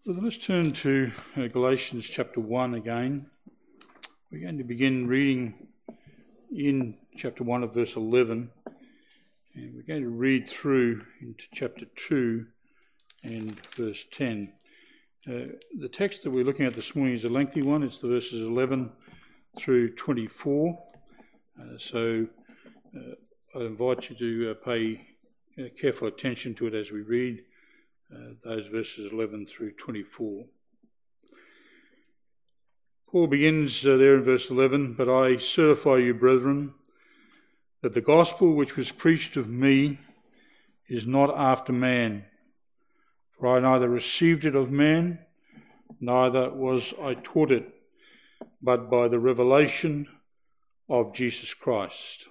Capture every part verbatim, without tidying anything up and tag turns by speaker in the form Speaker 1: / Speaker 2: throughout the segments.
Speaker 1: Well, let's turn to uh, Galatians chapter one again. We're going to begin reading in chapter one of verse eleven, and we're going to read through into chapter two and verse ten. Uh, the text that we're looking at this morning is a lengthy one. It's the verses eleven through twenty-four. Uh, so uh, I invite you to uh, pay uh, careful attention to it as we read Uh, those verses eleven through twenty-four. Paul begins uh, there in verse eleven, "But I certify you, brethren, that the gospel which was preached of me is not after man. For I neither received it of man, neither was I taught it, but by the revelation of Jesus Christ.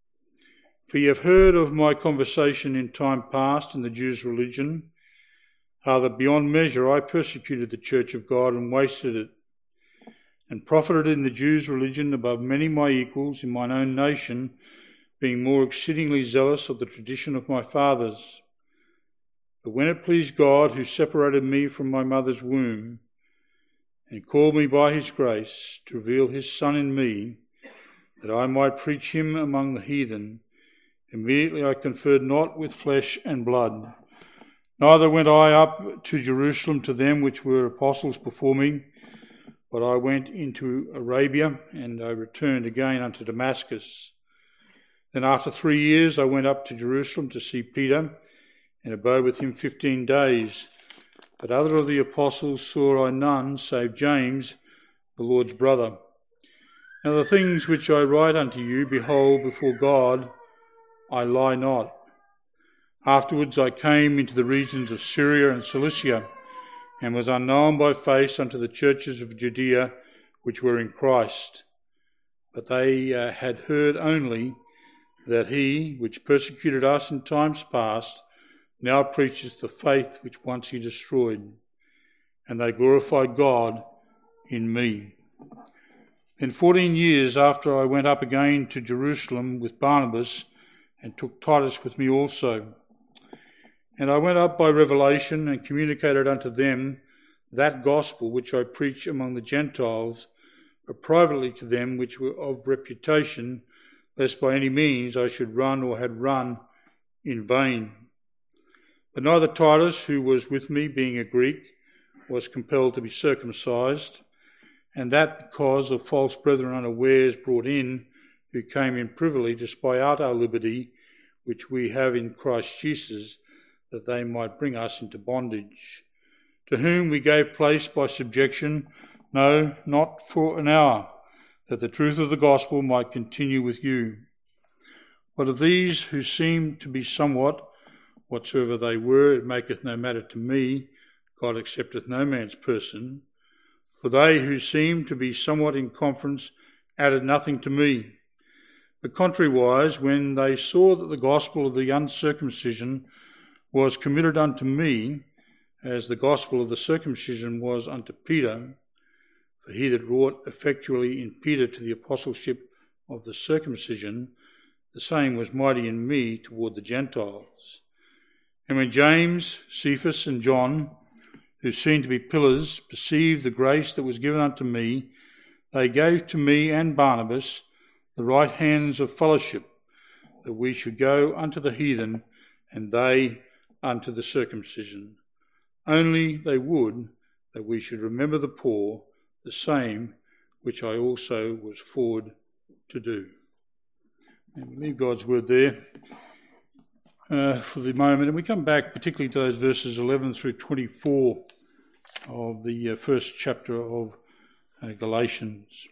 Speaker 1: For ye have heard of my conversation in time past in the Jews' religion, how that beyond measure I persecuted the church of God and wasted it, and profited in the Jews' religion above many my equals in mine own nation, being more exceedingly zealous of the tradition of my fathers. But when it pleased God, who separated me from my mother's womb, and called me by his grace to reveal his Son in me, that I might preach him among the heathen, immediately I conferred not with flesh and blood. Neither went I up to Jerusalem to them which were apostles before me, but I went into Arabia, and I returned again unto Damascus. Then after three years I went up to Jerusalem to see Peter, and abode with him fifteen days. But other of the apostles saw I none, save James, the Lord's brother. Now the things which I write unto you, behold, before God I lie not. Afterwards I came into the regions of Syria and Cilicia, and was unknown by face unto the churches of Judea which were in Christ. But they uh, had heard only that he, which persecuted us in times past, now preaches the faith which once he destroyed, and they glorified God in me. Then fourteen years after I went up again to Jerusalem with Barnabas, and took Titus with me also. And I went up by revelation and communicated unto them that gospel which I preach among the Gentiles, but privately to them which were of reputation, lest by any means I should run or had run in vain. But neither Titus, who was with me, being a Greek, was compelled to be circumcised, and that because of false brethren unawares brought in, who came in privily to spy out our liberty, which we have in Christ Jesus, that they might bring us into bondage, to whom we gave place by subjection, no, not for an hour, that the truth of the gospel might continue with you. But of these who seemed to be somewhat, whatsoever they were, it maketh no matter to me, God accepteth no man's person. For they who seemed to be somewhat in conference added nothing to me. But contrariwise, when they saw that the gospel of the uncircumcision was committed unto me, as the gospel of the circumcision was unto Peter, for he that wrought effectually in Peter to the apostleship of the circumcision, the same was mighty in me toward the Gentiles. And when James, Cephas, and John, who seemed to be pillars, perceived the grace that was given unto me, they gave to me and Barnabas the right hands of fellowship, that we should go unto the heathen, and they unto the circumcision. Only they would that we should remember the poor, the same which I also was forward to do." And we leave God's word there uh, for the moment, and we come back particularly to those verses eleven through twenty-four of the uh, first chapter of uh, Galatians.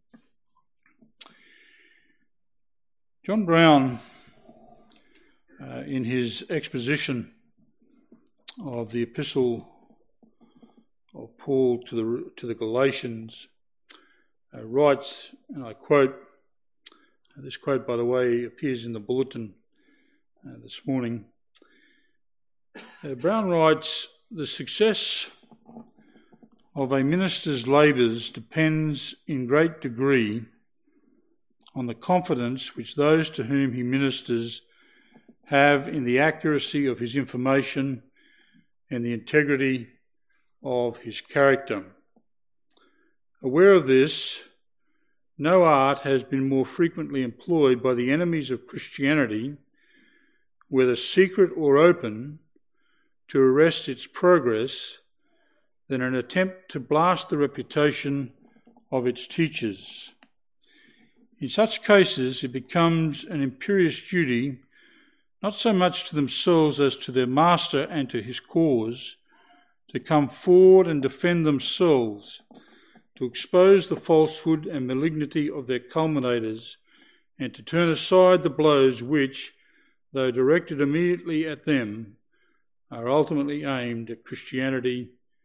Speaker 1: John Brown, uh, in his exposition of the epistle of Paul to the to the Galatians, uh, writes, and I quote, uh, this quote, by the way, appears in the bulletin uh, this morning. Uh, Brown writes, "The success of a minister's labours depends in great degree on the confidence which those to whom he ministers have in the accuracy of his information and the integrity of his character. Aware of this, no art has been more frequently employed by the enemies of Christianity, whether secret or open, to arrest its progress than an attempt to blast the reputation of its teachers. In such cases, it becomes an imperious duty, not so much to themselves as to their master and to his cause, to come forward and defend themselves, to expose the falsehood and malignity of their culminators, and to turn aside the blows which, though directed immediately at them, are ultimately aimed at Christianity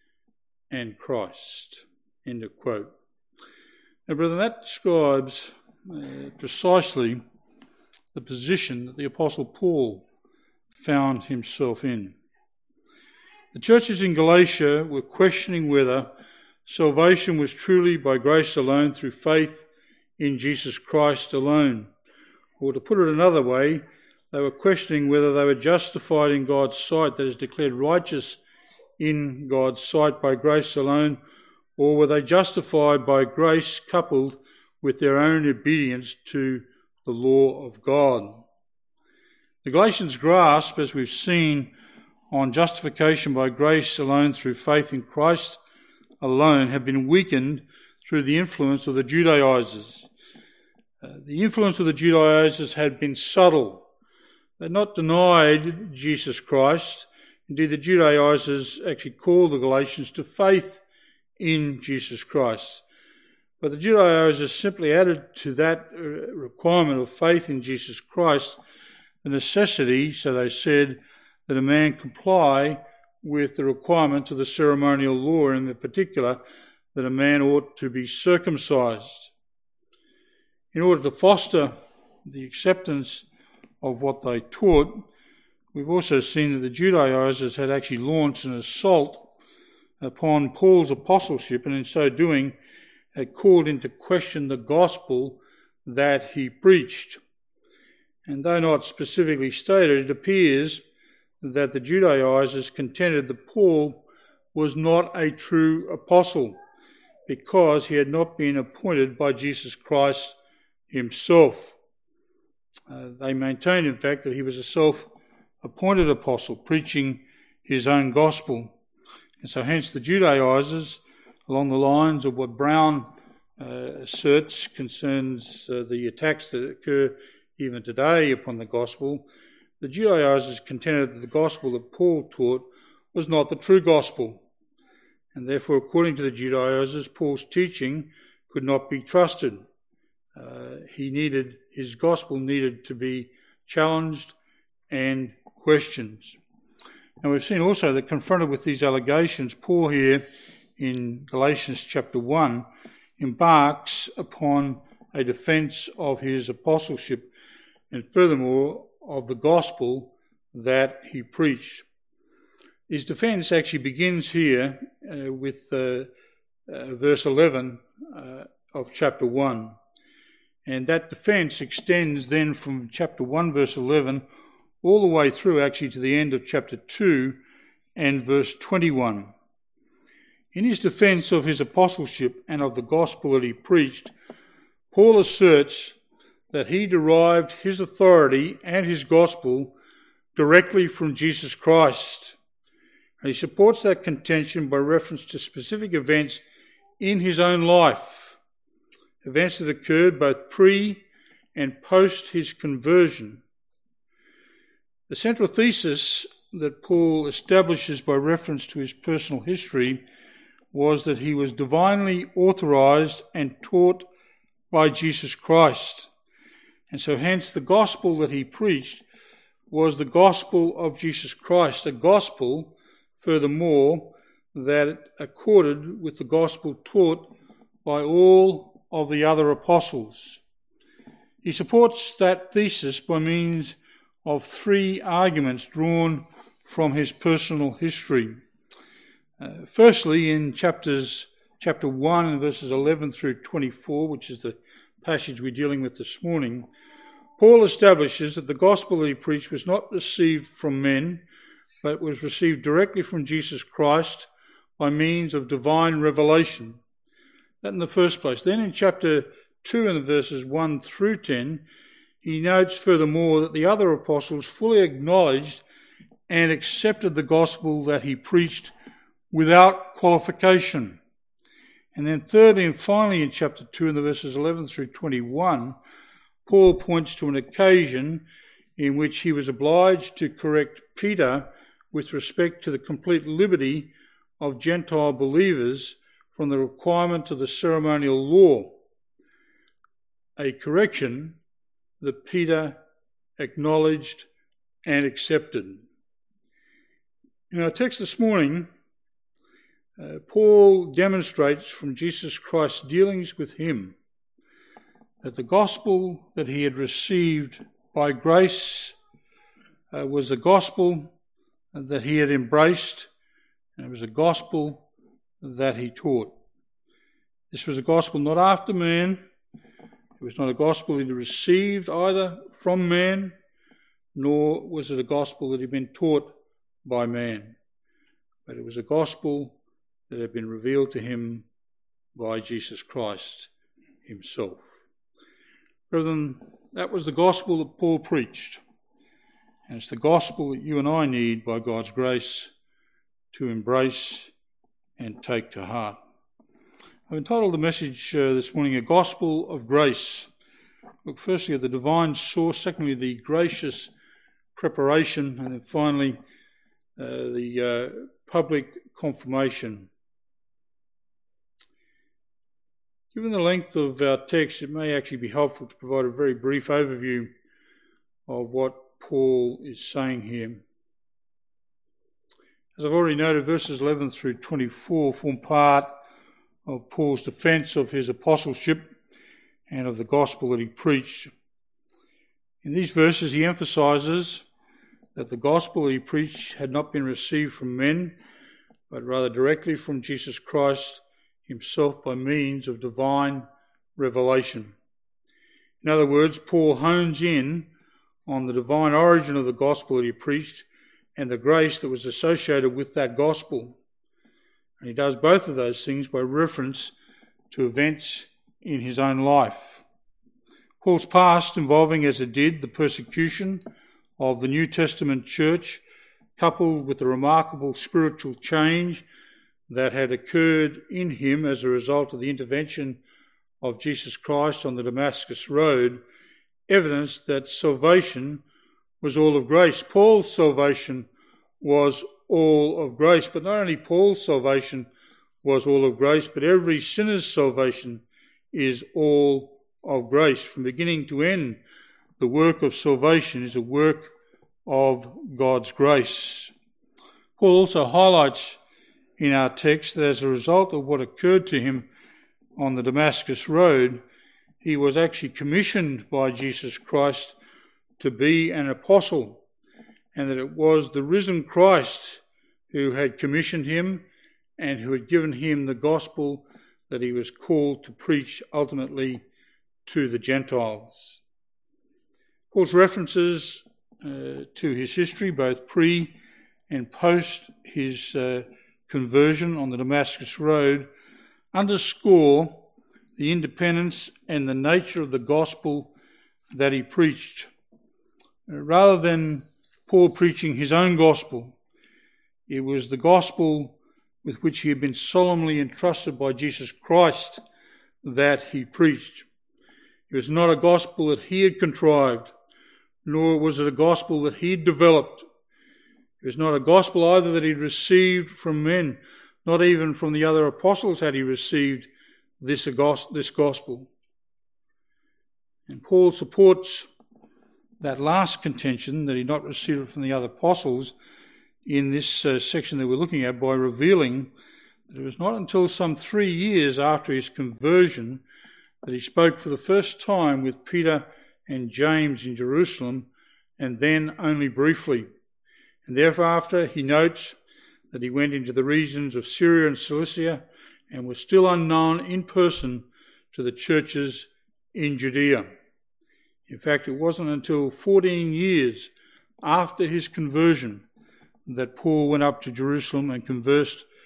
Speaker 1: and Christ. End of quote. Now, brethren, that describes uh, precisely the position that the Apostle Paul found himself in. The churches in Galatia were questioning whether salvation was truly by grace alone through faith in Jesus Christ alone. Or to put it another way, they were questioning whether they were justified in God's sight, that is, declared righteous in God's sight by grace alone, or were they justified by grace coupled with their own obedience to the law of God. The Galatians' grasp, as we've seen, on justification by grace alone through faith in Christ alone have been weakened through the influence of the Judaizers. Uh, the influence of the Judaizers had been subtle. They had not denied Jesus Christ. Indeed, the Judaizers actually called the Galatians to faith in Jesus Christ. But the Judaizers simply added to that requirement of faith in Jesus Christ the necessity, so they said, that a man comply with the requirements of the ceremonial law, and in particular, that a man ought to be circumcised. In order to foster the acceptance of what they taught, we've also seen that the Judaizers had actually launched an assault upon Paul's apostleship, and in so doing had called into question the gospel that he preached. And though not specifically stated, it appears that the Judaizers contended that Paul was not a true apostle because he had not been appointed by Jesus Christ himself. Uh, they maintained, in fact, that he was a self-appointed apostle preaching his own gospel. And so hence the Judaizers, along the lines of what Brown uh, asserts concerns uh, the attacks that occur even today upon the gospel, the Judaizers contended that the gospel that Paul taught was not the true gospel. And therefore, according to the Judaizers, Paul's teaching could not be trusted. Uh, he needed, his gospel needed to be challenged and questioned. And we've seen also that confronted with these allegations, Paul here in Galatians chapter one embarks upon a defence of his apostleship and furthermore of the gospel that he preached. His defence actually begins here uh, with uh, uh, verse eleven uh, of chapter one. And that defence extends then from chapter one, verse eleven, all the way through actually to the end of chapter two and verse twenty-one. In his defence of his apostleship and of the gospel that he preached, Paul asserts that he derived his authority and his gospel directly from Jesus Christ. And he supports that contention by reference to specific events in his own life, events that occurred both pre and post his conversion. The central thesis that Paul establishes by reference to his personal history was that he was divinely authorized and taught by Jesus Christ. And so hence the gospel that he preached was the gospel of Jesus Christ, a gospel, furthermore, that accorded with the gospel taught by all of the other apostles. He supports that thesis by means of three arguments drawn from his personal history. Uh, firstly, in chapters chapter one and verses eleven through twenty-four, which is the passage we're dealing with this morning, Paul establishes that the gospel that he preached was not received from men, but was received directly from Jesus Christ by means of divine revelation. That in the first place. Then in chapter two and verses one through ten, he notes furthermore that the other apostles fully acknowledged and accepted the gospel that he preached without qualification. And then thirdly and finally in chapter two and the verses eleven through twenty-one, Paul points to an occasion in which he was obliged to correct Peter with respect to the complete liberty of Gentile believers from the requirement of the ceremonial law, a correction that Peter acknowledged and accepted. In our text this morning, uh, Paul demonstrates from Jesus Christ's dealings with him that the gospel that he had received by grace uh, was a gospel that he had embraced, and it was a gospel that he taught. This was a gospel not after man. It was not a gospel he received either from man, nor was it a gospel that had been taught by man. But it was a gospel that had been revealed to him by Jesus Christ himself. Brethren, that was the gospel that Paul preached. And it's the gospel that you and I need by God's grace to embrace and take to heart. I've entitled the message uh, this morning, A Gospel of Grace. Look firstly at the divine source, secondly the gracious preparation, and then finally uh, the uh, public confirmation. Given the length of our text, it may actually be helpful to provide a very brief overview of what Paul is saying here. As I've already noted, verses eleven through twenty-four form part of Paul's defence of his apostleship and of the gospel that he preached. In these verses, he emphasises that the gospel that he preached had not been received from men, but rather directly from Jesus Christ himself by means of divine revelation. In other words, Paul hones in on the divine origin of the gospel that he preached and the grace that was associated with that gospel. And he does both of those things by reference to events in his own life. Paul's past, involving as it did the persecution of the New Testament church, coupled with the remarkable spiritual change that had occurred in him as a result of the intervention of Jesus Christ on the Damascus Road, evidenced that salvation was all of grace. Paul's salvation was all of grace, but not only Paul's salvation was all of grace, but every sinner's salvation is all of grace. From beginning to end, the work of salvation is a work of God's grace. Paul also highlights in our text that as a result of what occurred to him on the Damascus Road, he was actually commissioned by Jesus Christ to be an apostle, and that it was the risen Christ who had commissioned him and who had given him the gospel that he was called to preach ultimately to the Gentiles. Paul's references uh, to his history, both pre and post his uh, conversion on the Damascus Road, underscore the independence and the nature of the gospel that he preached. Rather than Paul preaching his own gospel, it was the gospel with which he had been solemnly entrusted by Jesus Christ that he preached. It was not a gospel that he had contrived, nor was it a gospel that he had developed. It was not a gospel either that he had received from men, not even from the other apostles had he received this, this gospel. And Paul supports that last contention, that he not received it from the other apostles, in this uh, section that we're looking at by revealing that it was not until some three years after his conversion that he spoke for the first time with Peter and James in Jerusalem, and then only briefly. And thereafter he notes that he went into the regions of Syria and Cilicia and was still unknown in person to the churches in Judea. In fact, it wasn't until fourteen years after his conversion that Paul went up to Jerusalem and conversed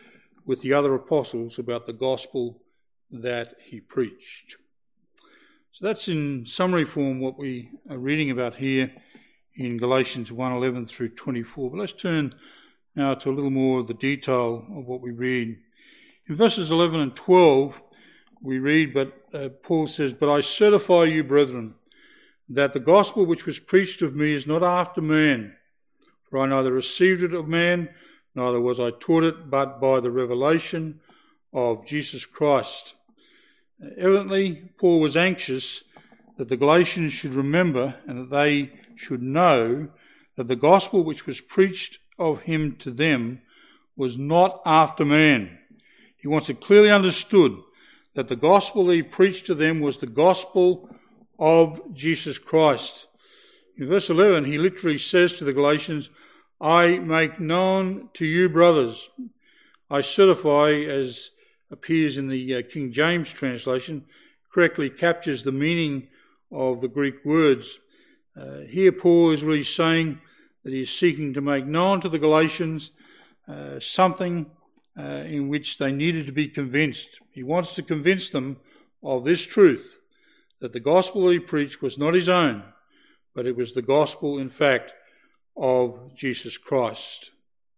Speaker 1: with the other apostles about the gospel that he preached. So that's in summary form what we are reading about here in Galatians one eleven through twenty-four. But let's turn now to a little more of the detail of what we read. In verses eleven and twelve, we read, but uh, Paul says, "But I certify you, brethren, that the gospel which was preached of me is not after man. For I neither received it of man, neither was I taught it, but by the revelation of Jesus Christ." Evidently, Paul was anxious that the Galatians should remember and that they should know that the gospel which was preached of him to them was not after man. He wants it clearly understood that the gospel that he preached to them was the gospel of Jesus Christ. In verse eleven, he literally says to the Galatians, "I make known to you, brothers." I certify, as appears in the uh, King James translation, correctly captures the meaning of the Greek words. Uh, here Paul is really saying that he is seeking to make known to the Galatians uh, something uh, in which they needed to be convinced. He wants to convince them of this truth, that the gospel that he preached was not his own, but it was the gospel, in fact, of Jesus Christ.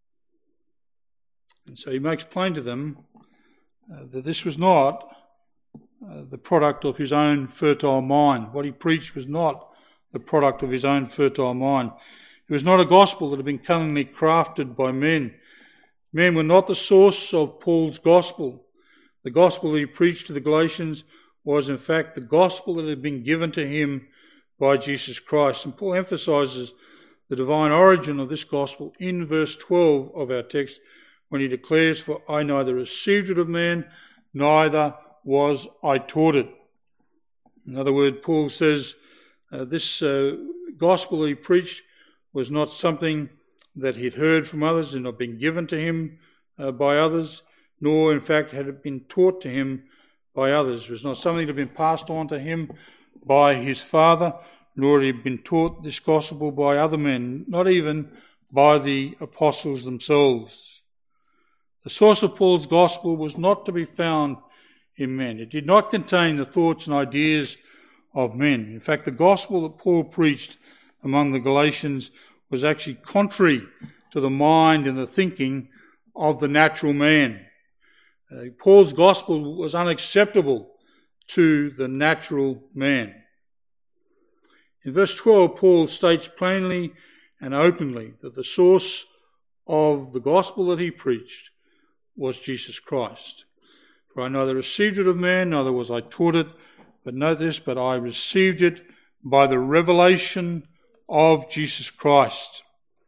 Speaker 1: And so he makes plain to them uh, that this was not uh, the product of his own fertile mind. What he preached was not the product of his own fertile mind. It was not a gospel that had been cunningly crafted by men. Men were not the source of Paul's gospel. The gospel that he preached to the Galatians was, in fact, the gospel that had been given to him by Jesus Christ. And Paul emphasizes the divine origin of this gospel in verse twelve of our text when he declares, "For I neither received it of man, neither was I taught it." In other words, Paul says uh, this uh, gospel that he preached was not something that he'd heard from others and not been given to him uh, by others, nor in fact had it been taught to him by others. It was not something that had been passed on to him by his father, nor had he been taught this gospel by other men, not even by the apostles themselves. The source of Paul's gospel was not to be found in men. It did not contain the thoughts and ideas of men. In fact, the gospel that Paul preached among the Galatians was actually contrary to the mind and the thinking of the natural man. Uh, Paul's gospel was unacceptable to the natural man. In verse twelve, Paul states plainly and openly that the source of the gospel that he preached was Jesus Christ. "For I neither received it of man, neither was I taught it, but note this, but I received it by the revelation of Jesus Christ."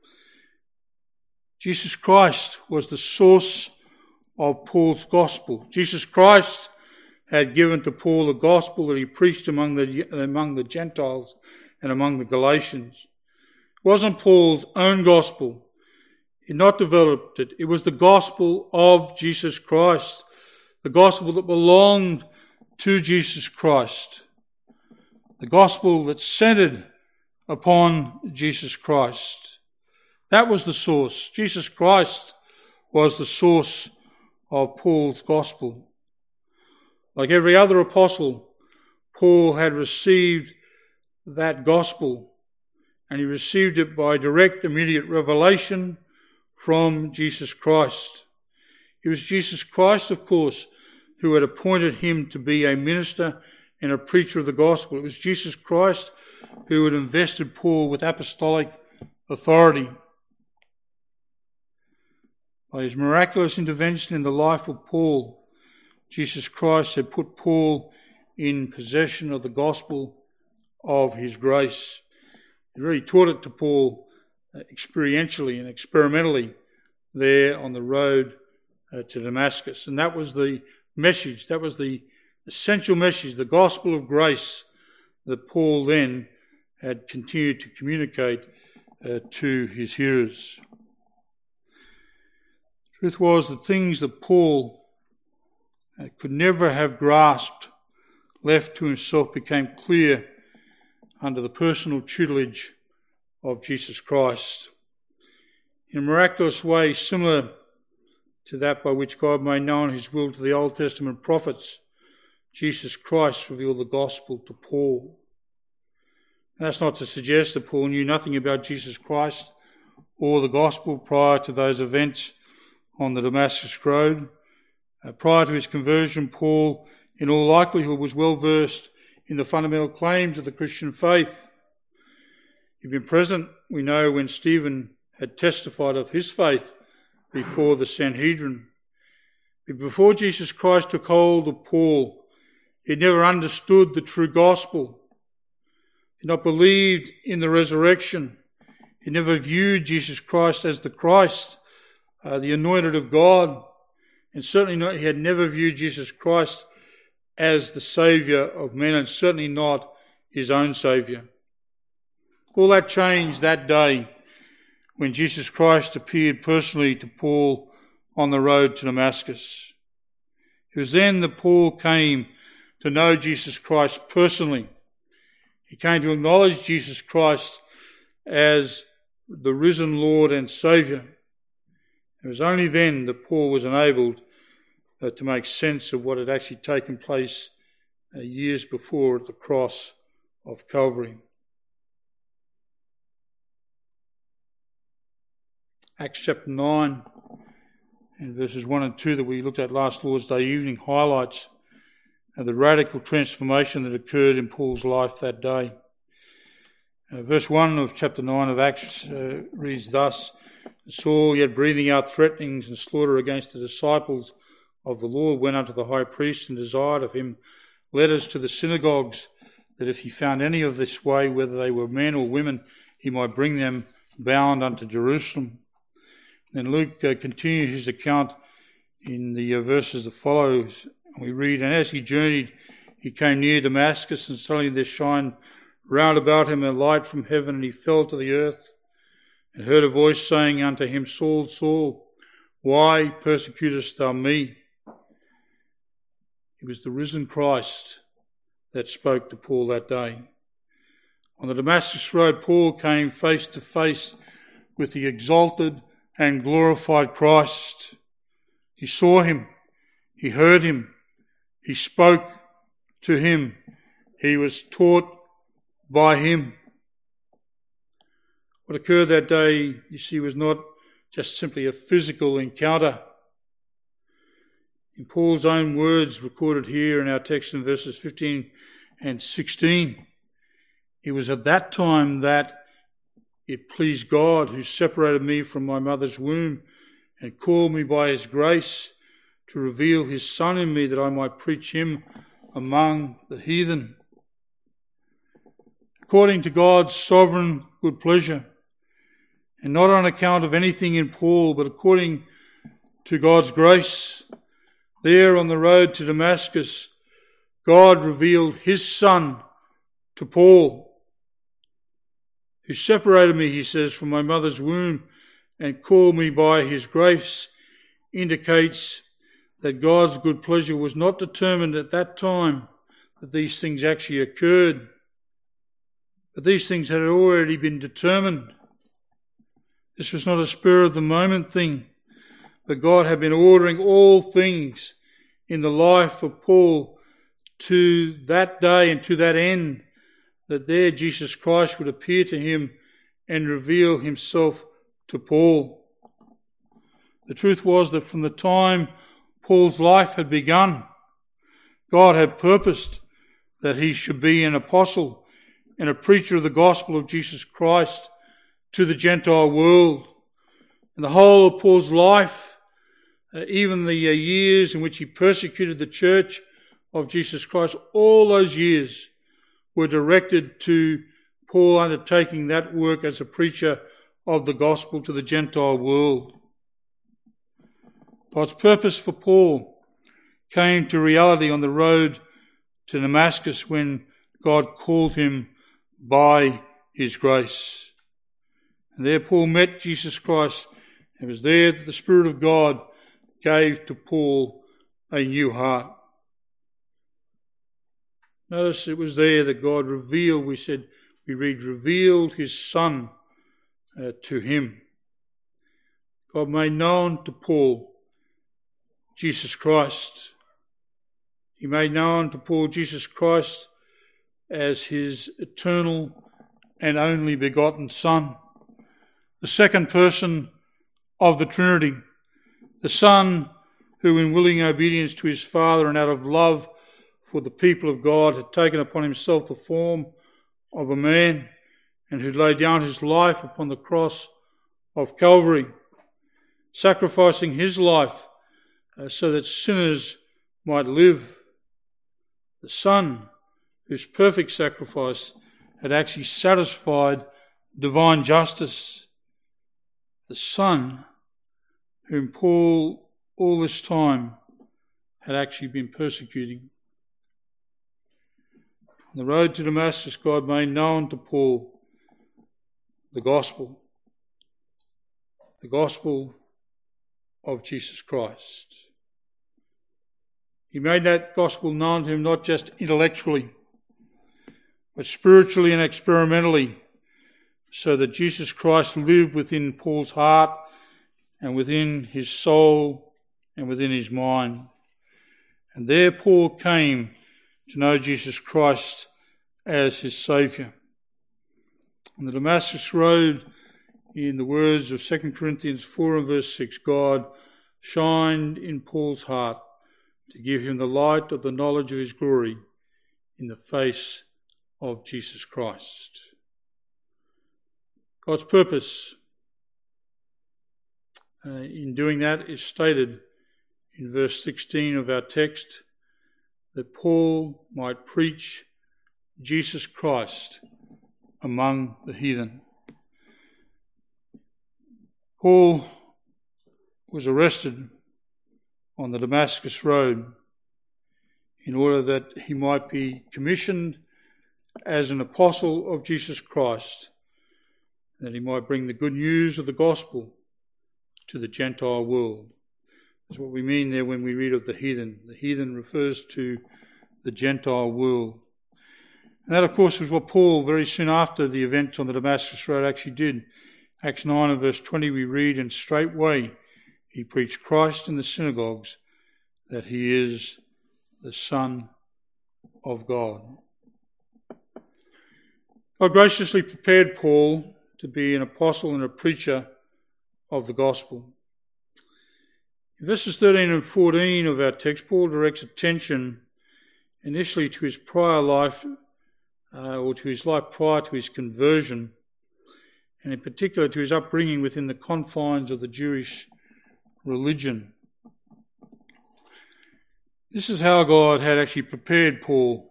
Speaker 1: Jesus Christ was the source of Paul's gospel. Jesus Christ had given to Paul the gospel that he preached among the, among the Gentiles and among the Galatians. It wasn't Paul's own gospel. He had not developed it. It was the gospel of Jesus Christ, the gospel that belonged to Jesus Christ, the gospel that centered upon Jesus Christ. That was the source. Jesus Christ was the source of Paul's gospel. Like every other apostle, Paul had received that gospel, and he received it by direct, immediate revelation from Jesus Christ. It was Jesus Christ, of course, who had appointed him to be a minister and a preacher of the gospel. It was Jesus Christ who had invested Paul with apostolic authority. By his miraculous intervention in the life of Paul, Jesus Christ had put Paul in possession of the gospel of his grace. He really taught it to Paul experientially and experimentally there on the road uh, to Damascus. And that was the message, that was the essential message, the gospel of grace that Paul then had continued to communicate uh, to his hearers. The truth was that things that Paul uh, could never have grasped, left to himself, became clear under the personal tutelage of Jesus Christ. In a miraculous way, similar to that by which God made known his will to the Old Testament prophets, Jesus Christ revealed the gospel to Paul. And that's not to suggest that Paul knew nothing about Jesus Christ or the gospel prior to those events on the Damascus Road. Uh, prior to his conversion, Paul, in all likelihood, was well versed in the fundamental claims of the Christian faith. He'd been present, we know, when Stephen had testified of his faith before the Sanhedrin. But before Jesus Christ took hold of Paul, he never understood the true gospel. He had not believed in the resurrection. He never viewed Jesus Christ as the Christ, uh, the anointed of God. And certainly not, he had never viewed Jesus Christ as the Saviour of men, and certainly not his own Saviour. All that changed that day when Jesus Christ appeared personally to Paul on the road to Damascus. It was then that Paul came to know Jesus Christ personally. He came to acknowledge Jesus Christ as the risen Lord and Saviour. It was only then that Paul was enabled uh, to make sense of what had actually taken place uh, years before at the cross of Calvary. Acts chapter nine and verses one and two that we looked at last Lord's Day evening highlights uh, the radical transformation that occurred in Paul's life that day. Uh, verse one of chapter nine of Acts uh, reads thus: Saul, yet breathing out threatenings and slaughter against the disciples of the Lord, went unto the high priest and desired of him letters to the synagogues, that if he found any of this way, whether they were men or women, he might bring them bound unto Jerusalem. Then Luke uh, continues his account in the uh, verses that follows. We read, And as he journeyed, he came near Damascus, and suddenly there shined round about him a light from heaven, and he fell to the earth, and heard a voice saying unto him, Saul, Saul, why persecutest thou me? It was the risen Christ that spoke to Paul that day. On the Damascus Road, Paul came face to face with the exalted and glorified Christ. He saw him, he heard him, he spoke to him, he was taught by him. What occurred that day, you see, was not just simply a physical encounter. In Paul's own words recorded here in our text in verses fifteen and sixteen, it was at that time that it pleased God, who separated me from my mother's womb and called me by his grace to reveal his Son in me, that I might preach him among the heathen. According to God's sovereign good pleasure, and not on account of anything in Paul, but according to God's grace, there on the road to Damascus, God revealed his Son to Paul, who separated me, he says, from my mother's womb and called me by his grace, indicates that God's good pleasure was not determined at that time that these things actually occurred, but these things had already been determined. This was not a spur-of-the-moment thing, but God had been ordering all things in the life of Paul to that day and to that end, that there Jesus Christ would appear to him and reveal himself to Paul. The truth was that from the time Paul's life had begun, God had purposed that he should be an apostle and a preacher of the gospel of Jesus Christ to the Gentile world. And the whole of Paul's life, uh, even the uh, years in which he persecuted the church of Jesus Christ, all those years were directed to Paul undertaking that work as a preacher of the gospel to the Gentile world. God's purpose for Paul came to reality on the road to Damascus when God called him by his grace. And there Paul met Jesus Christ. It was there that the Spirit of God gave to Paul a new heart. Notice it was there that God revealed, we said, we read, revealed his Son uh, to him. God made known to Paul Jesus Christ. He made known to Paul Jesus Christ as his eternal and only begotten Son, the second person of the Trinity, the Son who in willing obedience to his Father and out of love for the people of God had taken upon himself the form of a man and who laid down his life upon the cross of Calvary, sacrificing his life uh, so that sinners might live. The Son whose perfect sacrifice had actually satisfied divine justice. The Son whom Paul all this time had actually been persecuting. On the road to Damascus, God made known to Paul the gospel, the gospel of Jesus Christ. He made that gospel known to him not just intellectually, but spiritually and experimentally, so that Jesus Christ lived within Paul's heart and within his soul and within his mind. And there Paul came to know Jesus Christ as his Saviour. On the Damascus road, in the words of Second Corinthians four and verse six, God shined in Paul's heart to give him the light of the knowledge of his glory in the face of Jesus Christ. God's purpose uh, in doing that is stated in verse sixteen of our text, that Paul might preach Jesus Christ among the heathen. Paul was arrested on the Damascus road in order that he might be commissioned as an apostle of Jesus Christ, that he might bring the good news of the gospel to the Gentile world. That's what we mean there when we read of the heathen. The heathen refers to the Gentile world. And that, of course, was what Paul, very soon after the events on the Damascus road, actually did. Acts nine and verse twenty we read, and straightway he preached Christ in the synagogues, that he is the Son of God. God graciously prepared Paul to be an apostle and a preacher of the gospel. In verses thirteen and fourteen of our text, Paul directs attention initially to his prior life, uh, or to his life prior to his conversion, and in particular to his upbringing within the confines of the Jewish religion. This is how God had actually prepared Paul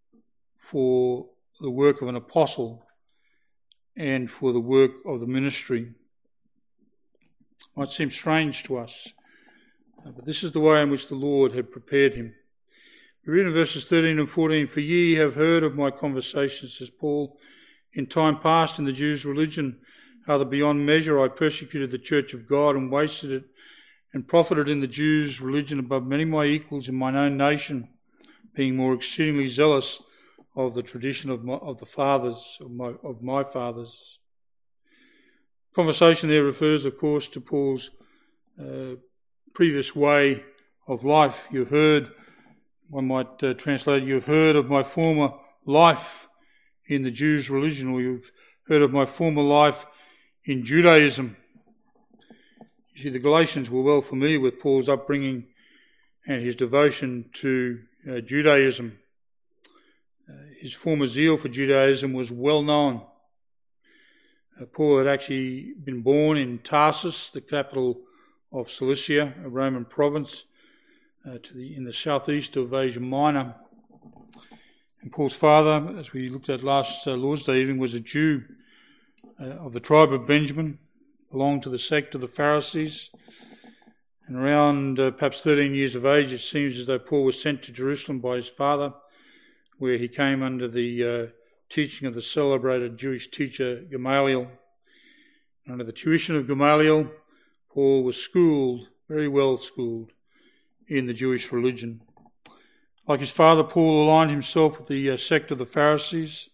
Speaker 1: for the work of an apostle and for the work of the ministry. It might seem strange to us, but this is the way in which the Lord had prepared him. We read in verses thirteen and fourteen, "For ye have heard of my conversations," says Paul, "in time past in the Jews' religion, how that beyond measure I persecuted the church of God and wasted it, and profited in the Jews' religion above many of my equals in mine own nation, being more exceedingly zealous of the tradition of, my, of the fathers, of my, of my fathers." Conversation there refers, of course, to Paul's uh, previous way of life. You've heard, one might uh, translate, you've heard of my former life in the Jews' religion, or you've heard of my former life in Judaism. You see, the Galatians were well familiar with Paul's upbringing and his devotion to uh, Judaism. Uh, his former zeal for Judaism was well known. Uh, Paul had actually been born in Tarsus, the capital of Cilicia, a Roman province uh, to the, in the southeast of Asia Minor. And Paul's father, as we looked at last uh, Lord's Day evening, was a Jew uh, of the tribe of Benjamin, belonged to the sect of the Pharisees. And around uh, perhaps thirteen years of age, it seems as though Paul was sent to Jerusalem by his father, where he came under the uh, teaching of the celebrated Jewish teacher Gamaliel. Under the tuition of Gamaliel, Paul was schooled, very well schooled, in the Jewish religion. Like his father, Paul aligned himself with the uh, sect of the Pharisees,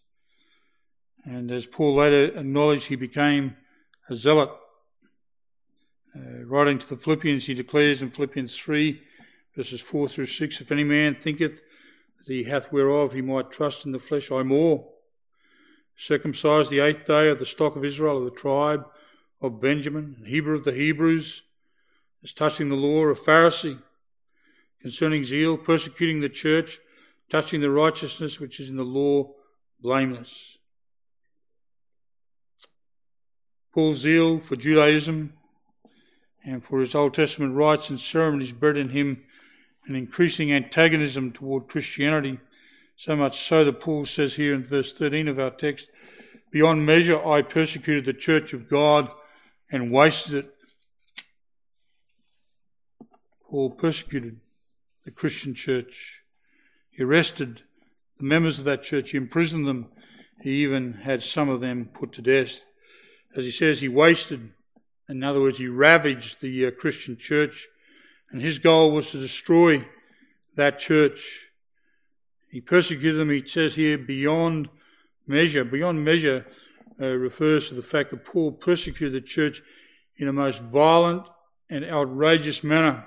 Speaker 1: and as Paul later acknowledged, he became a zealot. Uh, writing to the Philippians, he declares in Philippians three Verses four through six, if any man thinketh that he hath whereof he might trust in the flesh, I more. Circumcised the eighth day, of the stock of Israel, of the tribe of Benjamin, Hebrew of the Hebrews, as touching the law, a Pharisee, concerning zeal, persecuting the church, touching the righteousness which is in the law, blameless. Paul's zeal for Judaism and for his Old Testament rites and ceremonies bred in him an increasing antagonism toward Christianity, so much so that Paul says here in verse thirteen of our text, beyond measure I persecuted the church of God and wasted it. Paul persecuted the Christian church. He arrested the members of that church. He imprisoned them. He even had some of them put to death. As he says, he wasted, in other words, he ravaged the uh, Christian church, and his goal was to destroy that church. He persecuted them, he says here, beyond measure. Beyond measure uh, refers to the fact that Paul persecuted the church in a most violent and outrageous manner.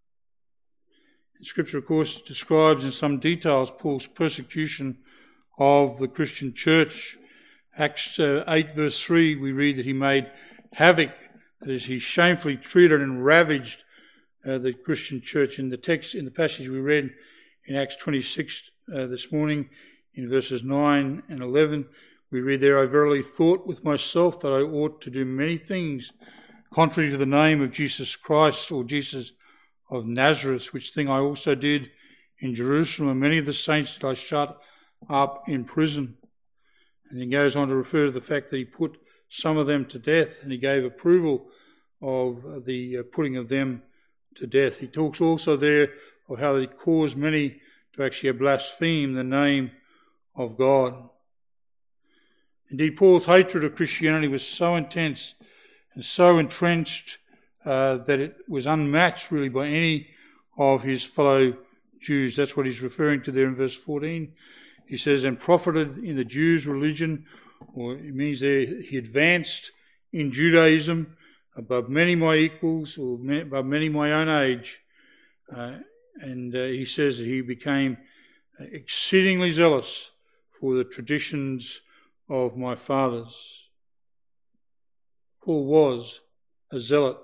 Speaker 1: Scripture, of course, describes in some details Paul's persecution of the Christian church. Acts uh, eight verse three, we read that he made havoc, that is, he shamefully treated and ravaged uh, the Christian church. In the text, in the passage we read in Acts twenty-six uh, this morning, in verses nine and eleven, we read there, I verily thought with myself that I ought to do many things contrary to the name of Jesus Christ, or Jesus of Nazareth, which thing I also did in Jerusalem, and many of the saints did I shut up in prison. And he goes on to refer to the fact that he put some of them to death, and he gave approval of the putting of them to death. He talks also there of how he caused many to actually blaspheme the name of God. Indeed, Paul's hatred of Christianity was so intense and so entrenched uh, that it was unmatched really by any of his fellow Jews. That's what he's referring to there in verse fourteen. He says, and profited in the Jews' religion, or it means there he advanced in Judaism above many my equals, or above many my own age. Uh, and uh, he says that he became exceedingly zealous for the traditions of my fathers. Paul was a zealot.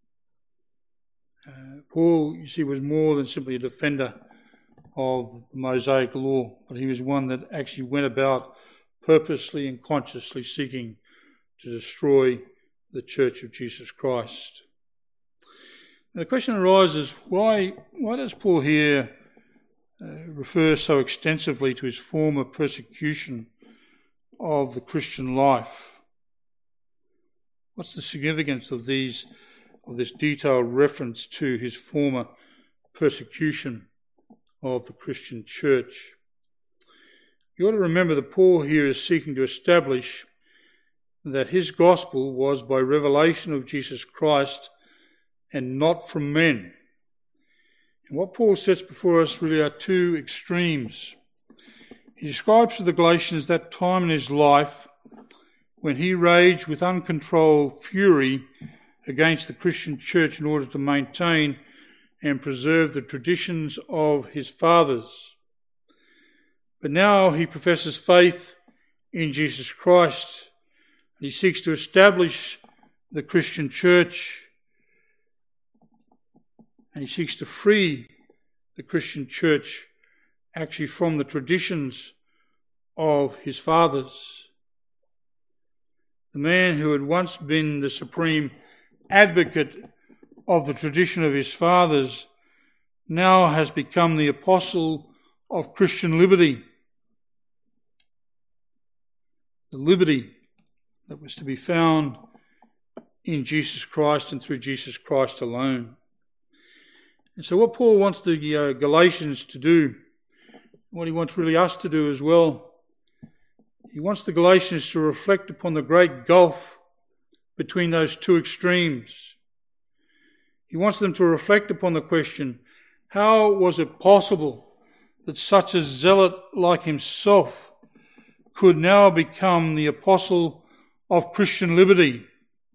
Speaker 1: Uh, Paul, you see, was more than simply a defender of the Mosaic law, but he was one that actually went about purposely and consciously seeking to destroy the Church of Jesus Christ. Now the question arises, why, why does Paul here uh, refer so extensively to his former persecution of the Christian life? What's the significance of these, of this detailed reference to his former persecution of the Christian church? You ought to remember that Paul here is seeking to establish that his gospel was by revelation of Jesus Christ and not from men. And what Paul sets before us really are two extremes. He describes to the Galatians that time in his life when he raged with uncontrolled fury against the Christian church in order to maintain and preserve the traditions of his fathers. But now he professes faith in Jesus Christ. He seeks to establish the Christian church, and he seeks to free the Christian church actually from the traditions of his fathers. The man who had once been the supreme advocate of the tradition of his fathers now has become the apostle of Christian liberty. The liberty that was to be found in Jesus Christ and through Jesus Christ alone. And so what Paul wants the uh, Galatians to do, what he wants really us to do as well, he wants the Galatians to reflect upon the great gulf between those two extremes. He wants them to reflect upon the question, how was it possible that such a zealot like himself could now become the apostle of Christian liberty?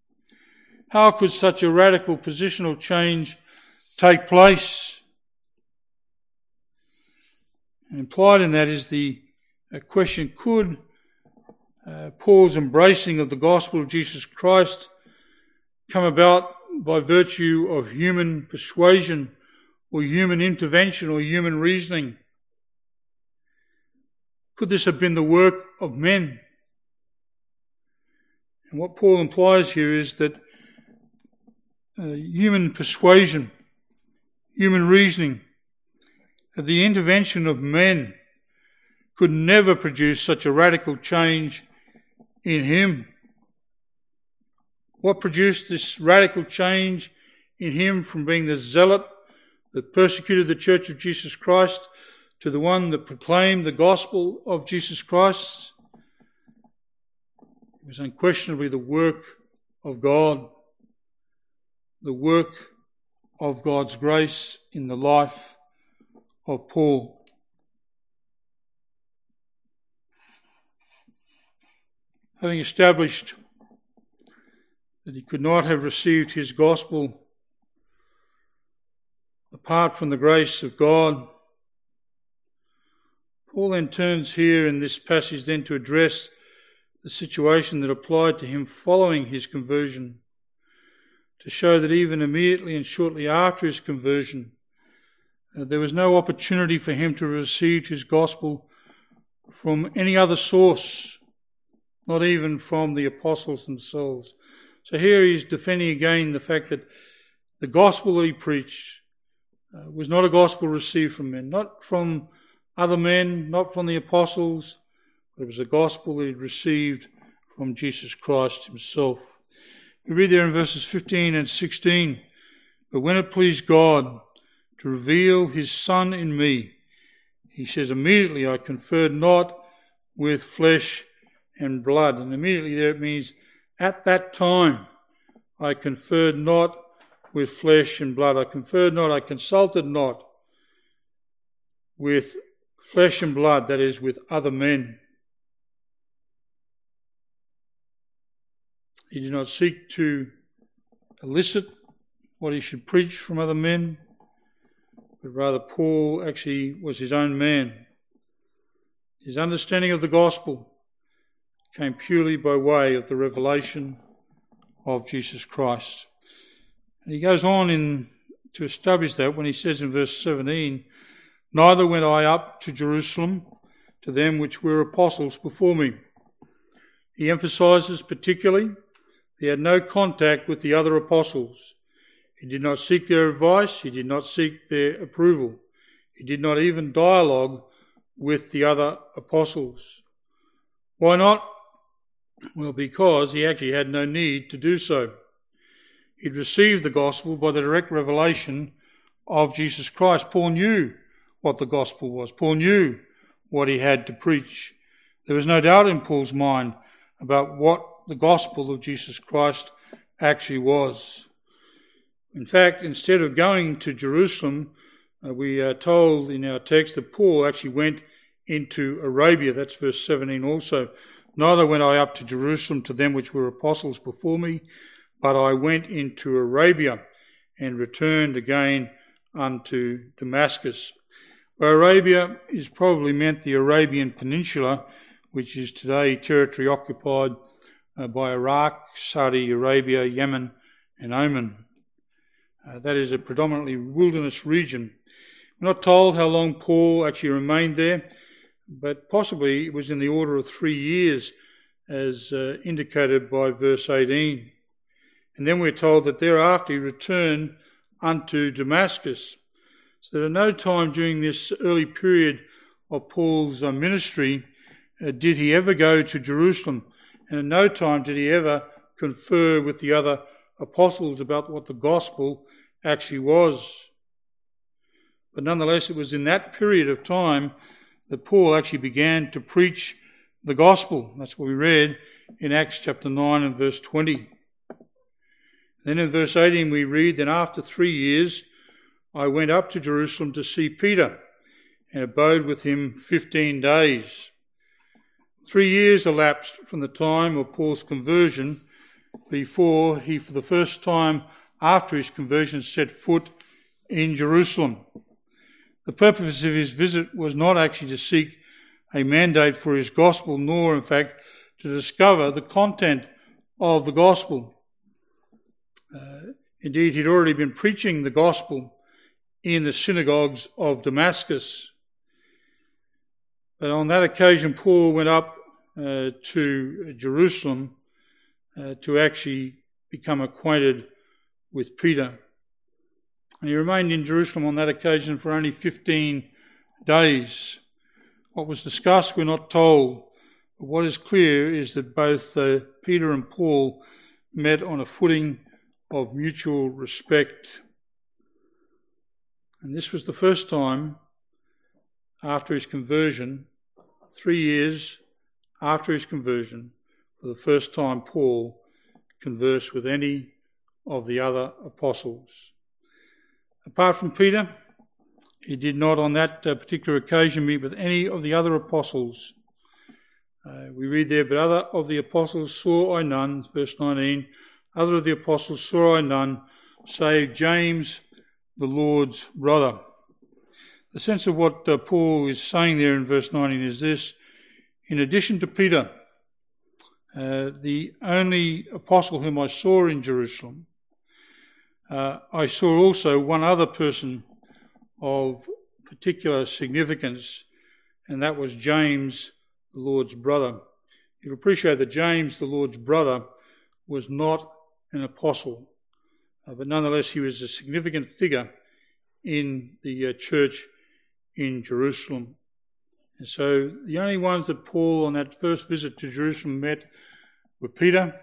Speaker 1: How could such a radical positional change take place? And implied in that is the uh, question, could uh, Paul's embracing of the gospel of Jesus Christ come about by virtue of human persuasion or human intervention or human reasoning? Could this have been the work of men? And what Paul implies here is that uh, human persuasion, human reasoning, the intervention of men could never produce such a radical change in him. What produced this radical change in him from being the zealot that persecuted the Church of Jesus Christ to the one that proclaimed the gospel of Jesus Christ? It was unquestionably the work of God, the work of God's grace in the life of Paul. Having established that he could not have received his gospel apart from the grace of God, Paul then turns here in this passage then to address the situation that applied to him following his conversion, to show that even immediately and shortly after his conversion, uh, there was no opportunity for him to receive his gospel from any other source, not even from the apostles themselves. So here he's defending again the fact that the gospel that he preached uh, was not a gospel received from men, not from other men, not from the apostles, but it was a gospel that he'd received from Jesus Christ himself. We read there in verses fifteen and sixteen, "But when it pleased God to reveal his Son in me," he says, "immediately I conferred not with flesh and blood." And immediately there it means at that time I conferred not with flesh and blood. I conferred not, I consulted not with flesh and blood, that is, with other men. He did not seek to elicit what he should preach from other men, but rather Paul actually was his own man. His understanding of the gospel came purely by way of the revelation of Jesus Christ. And he goes on in to establish that when he says in verse seventeen, "Neither went I up to Jerusalem to them which were apostles before me." He emphasizes particularly he had no contact with the other apostles. He did not seek their advice. He did not seek their approval. He did not even dialogue with the other apostles. Why not? Well, because he actually had no need to do so. He'd received the gospel by the direct revelation of Jesus Christ. Paul knew what the gospel was. Paul knew what he had to preach. There was no doubt in Paul's mind about what the gospel of Jesus Christ actually was. In fact, instead of going to Jerusalem, uh, we are told in our text that Paul actually went into Arabia. That's verse seventeen also. "Neither went I up to Jerusalem to them which were apostles before me, but I went into Arabia and returned again unto Damascus." Well, Arabia is probably meant the Arabian Peninsula, which is today territory occupied uh, by Iraq, Saudi Arabia, Yemen and Oman. Uh, that is a predominantly wilderness region. We're not told how long Paul actually remained there, but possibly it was in the order of three years as uh, indicated by verse eighteen. And then we're told that thereafter he returned unto Damascus. So that at no time during this early period of Paul's uh, ministry uh, did he ever go to Jerusalem, and at no time did he ever confer with the other apostles about what the gospel actually was. But nonetheless, it was in that period of time that Paul actually began to preach the gospel. That's what we read in Acts chapter nine and verse twenty. Then in verse eighteen we read, "Then after three years I went up to Jerusalem to see Peter and abode with him fifteen days." Three years elapsed from the time of Paul's conversion before he, for the first time after his conversion, set foot in Jerusalem. The purpose of his visit was not actually to seek a mandate for his gospel, nor, in fact, to discover the content of the gospel. Uh, indeed, he'd already been preaching the gospel in the synagogues of Damascus. But on that occasion, Paul went up uh, to Jerusalem uh, to actually become acquainted with Peter. And he remained in Jerusalem on that occasion for only fifteen days. What was discussed, we're not told. But what is clear is that both uh, Peter and Paul met on a footing of mutual respect. And this was the first time after his conversion, three years after his conversion, for the first time Paul conversed with any of the other apostles. Apart from Peter, he did not on that uh, particular occasion meet with any of the other apostles. Uh, we read there, but other of the apostles saw I none, verse nineteen, other of the apostles saw I none, save James, the Lord's brother. The sense of what uh, Paul is saying there in verse nineteen is this: in addition to Peter, uh, the only apostle whom I saw in Jerusalem, uh, I saw also one other person of particular significance, and that was James, the Lord's brother. You'll appreciate that James, the Lord's brother, was not an apostle, uh, but nonetheless he was a significant figure in the uh, church in Jerusalem. And so the only ones that Paul on that first visit to Jerusalem met were Peter,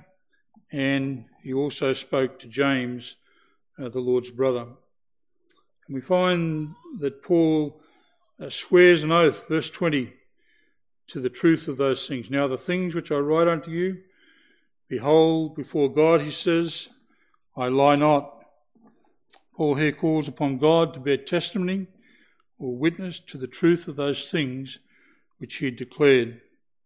Speaker 1: and he also spoke to James, uh, the Lord's brother. And we find that Paul uh, swears an oath, verse twenty, to the truth of those things. Now the things which I write unto you, behold, before God, he says, I lie not. Paul here calls upon God to bear testimony or witness to the truth of those things which he had declared.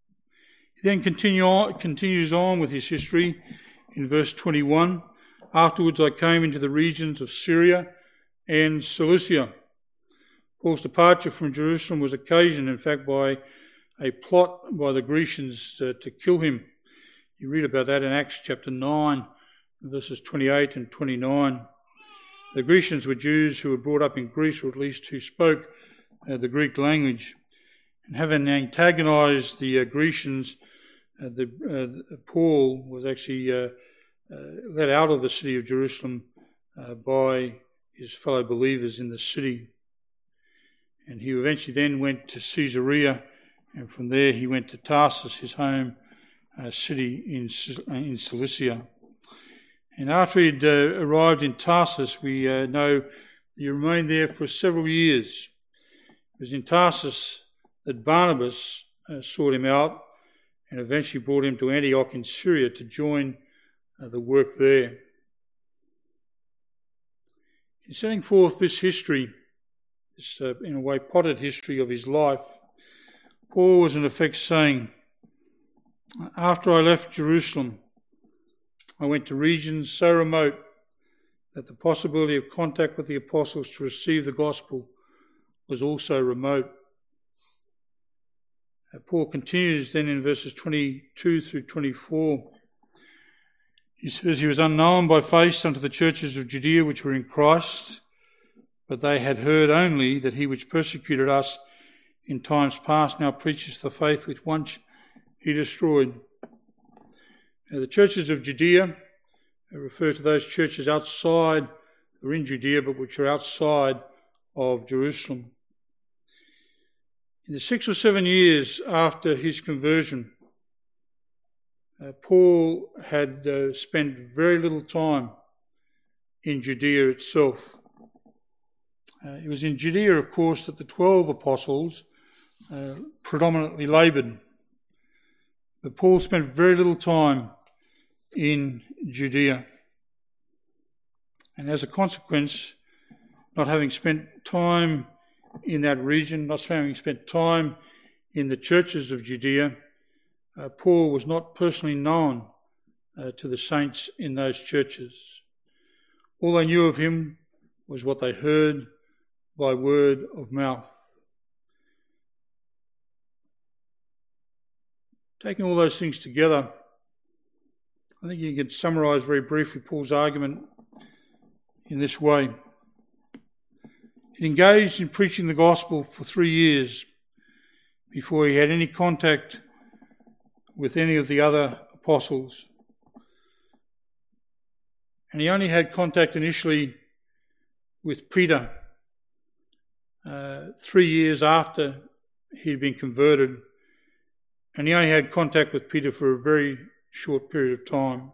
Speaker 1: He then continue on, continues on with his history in verse twenty-one. Afterwards I came into the regions of Syria and Cilicia. Paul's departure from Jerusalem was occasioned, in fact, by a plot by the Grecians uh, to kill him. You read about that in Acts chapter nine, verses twenty-eight and twenty-nine. The Grecians were Jews who were brought up in Greece, or at least who spoke uh, the Greek language. And having antagonized the uh, Grecians, uh, the, uh, Paul was actually uh, uh, let out of the city of Jerusalem uh, by his fellow believers in the city. And he eventually then went to Caesarea, and from there he went to Tarsus, his home uh, city in, in Cilicia. And after he'd uh, arrived in Tarsus, we uh, know he remained there for several years. It was in Tarsus that Barnabas uh, sought him out and eventually brought him to Antioch in Syria to join uh, the work there. In setting forth this history, this uh, in a way potted history of his life, Paul was in effect saying, after I left Jerusalem, I went to regions so remote that the possibility of contact with the apostles to receive the gospel was also remote. Uh, Paul continues then in verses twenty-two through twenty-four. He says, he was unknown by face unto the churches of Judea which were in Christ, but they had heard only that he which persecuted us in times past now preaches the faith which once he destroyed. Now, the churches of Judea refer to those churches outside, or in Judea, but which are outside of Jerusalem. In the six or seven years after his conversion, uh, Paul had uh, spent very little time in Judea itself. Uh, it was in Judea, of course, that the twelve apostles uh, predominantly laboured. But Paul spent very little time in Judea. And as a consequence, not having spent time in that region, not having spent time in the churches of Judea, uh, Paul was not personally known uh, to the saints in those churches. All they knew of him was what they heard by word of mouth. Taking all those things together, I think you can summarise very briefly Paul's argument in this way. He engaged in preaching the gospel for three years before he had any contact with any of the other apostles. And he only had contact initially with Peter uh, three years after he'd been converted. And he only had contact with Peter for a very short period of time.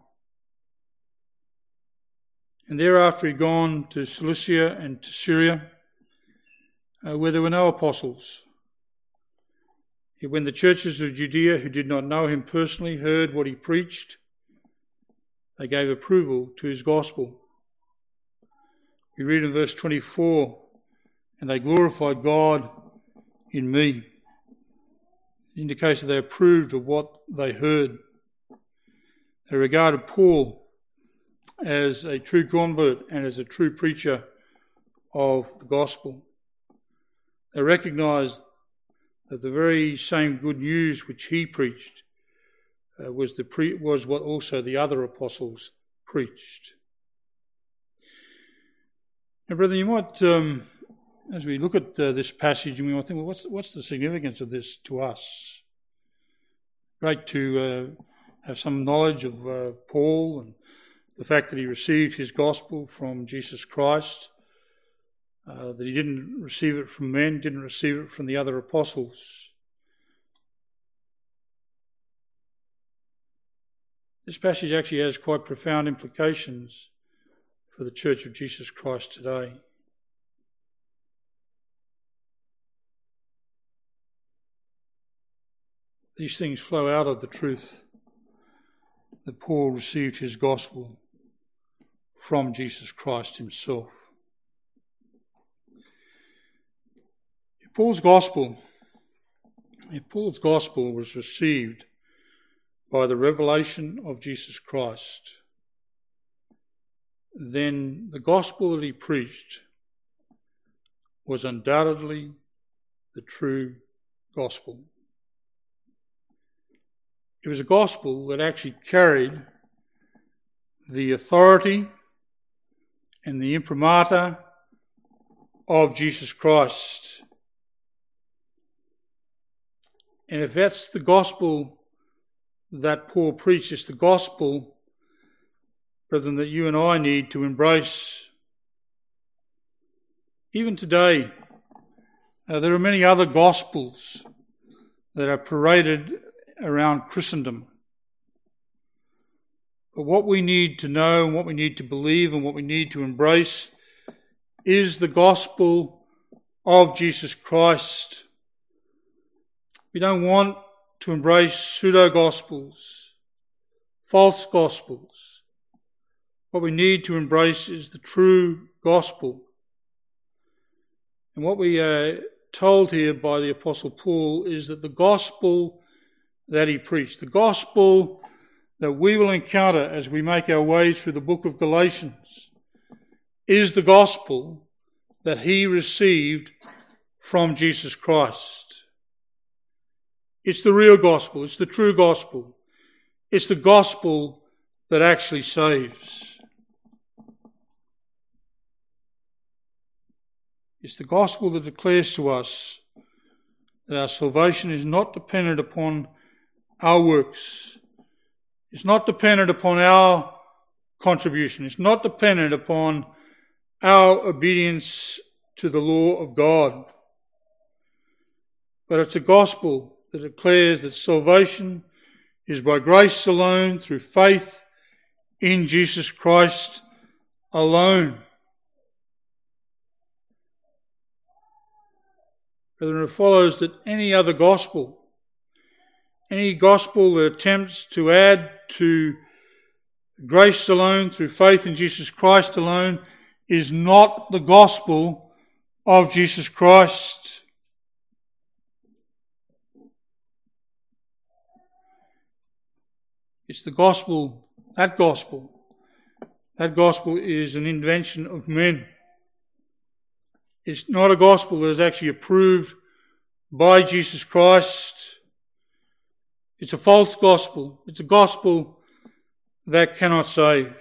Speaker 1: And thereafter he'd gone to Cilicia and to Syria, uh, where there were no apostles. When the churches of Judea, who did not know him personally, heard what he preached, they gave approval to his gospel. We read in verse twenty-four, and they glorified God in me. It indicates that they approved of what they heard. They regarded Paul as a true convert and as a true preacher of the gospel. They recognised that the very same good news which he preached uh, was the pre- was what also the other apostles preached. Now, brethren, you might, um, as we look at uh, this passage, we might think, well, what's what's the significance of this to us? Great to uh, have some knowledge of uh, Paul and the fact that he received his gospel from Jesus Christ, uh, that he didn't receive it from men, didn't receive it from the other apostles. This passage actually has quite profound implications for the Church of Jesus Christ today. These things flow out of the truth that Paul received his gospel from Jesus Christ himself. If Paul's gospel, if Paul's gospel was received by the revelation of Jesus Christ, then the gospel that he preached was undoubtedly the true gospel. It was a gospel that actually carried the authority and the imprimatur of Jesus Christ. And if that's the gospel that Paul preached, it's the gospel, brethren, that you and I need to embrace. Even today, uh, there are many other gospels that are paraded around Christendom. But what we need to know and what we need to believe and what we need to embrace is the gospel of Jesus Christ. We don't want to embrace pseudo-gospels, false gospels. What we need to embrace is the true gospel. And what we are told here by the Apostle Paul is that the gospel that he preached, the gospel that we will encounter as we make our way through the book of Galatians, is the gospel that he received from Jesus Christ. It's the real gospel. It's the true gospel. It's the gospel that actually saves. It's the gospel that declares to us that our salvation is not dependent upon our works. It's not dependent upon our contribution. It's not dependent upon our obedience to the law of God. But it's a gospel that declares that salvation is by grace alone, through faith in Jesus Christ alone. Brethren, it follows that any other gospel, any gospel that attempts to add to grace alone, through faith in Jesus Christ alone, is not the gospel of Jesus Christ. It's the gospel, that gospel. That gospel is an invention of men. It's not a gospel that is actually approved by Jesus Christ. It's a false gospel. It's a gospel that cannot save.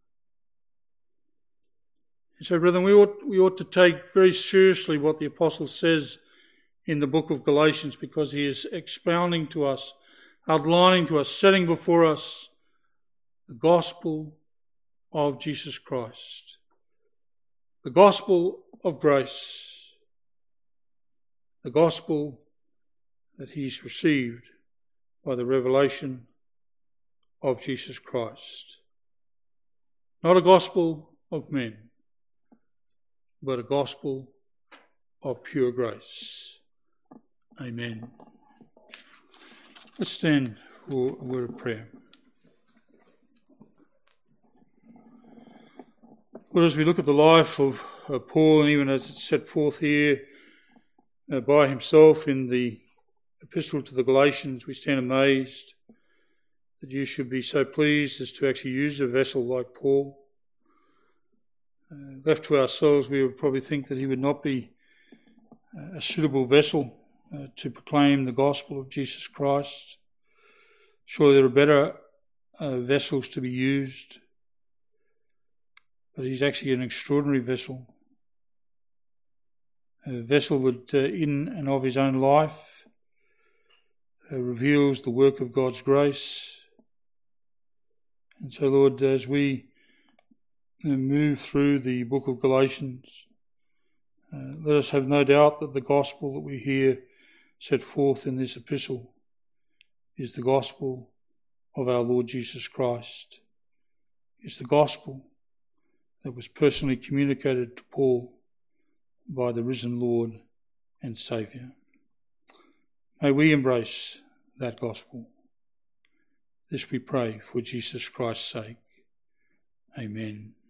Speaker 1: And so, brethren, we ought, we ought to take very seriously what the apostle says in the book of Galatians, because he is expounding to us, outlining to us, setting before us the gospel of Jesus Christ, the gospel of grace, the gospel that he's received by the revelation of Jesus Christ. Not a gospel of men, but a gospel of pure grace. Amen. Let's stand for a word of prayer. Well, as we look at the life of uh, Paul, and even as it's set forth here uh, by himself in the epistle to the Galatians, we stand amazed that you should be so pleased as to actually use a vessel like Paul. Uh, left to ourselves, we would probably think that he would not be a suitable vessel uh, to proclaim the gospel of Jesus Christ. Surely there are better uh, vessels to be used, but he's actually an extraordinary vessel, a vessel that uh, in and of his own life uh, reveals the work of God's grace. And so, Lord, as we uh, move through the book of Galatians, uh, let us have no doubt that the gospel that we hear set forth in this epistle is the gospel of our Lord Jesus Christ. It's the gospel that was personally communicated to Paul by the risen Lord and Saviour. May we embrace that gospel. This we pray for Jesus Christ's sake. Amen.